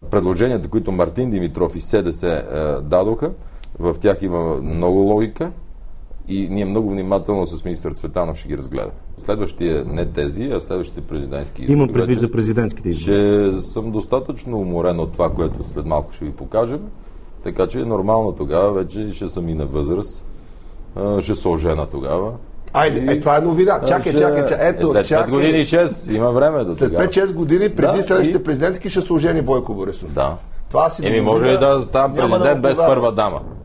Предложенията, които Мартин Димитров и СДС дадоха, в тях има много логика и ние много внимателно с министър Цветанов ще ги разгледаме. Следващия, не тези, а следващите президентски избори. Имам предвид за президентските избори. Ще съм достатъчно уморен от това, което след малко ще ви покажем, така че е нормално тогава, вече ще съм и на възраст, ще се ожена тогава. Айде, това е новина. Чакай. Ето, след 5 години и 6, има време да след 5-6 години, преди следващите президентски, ще се ожени Бойко Борисов. Да. Това си може ли да ставам президент без първа дама?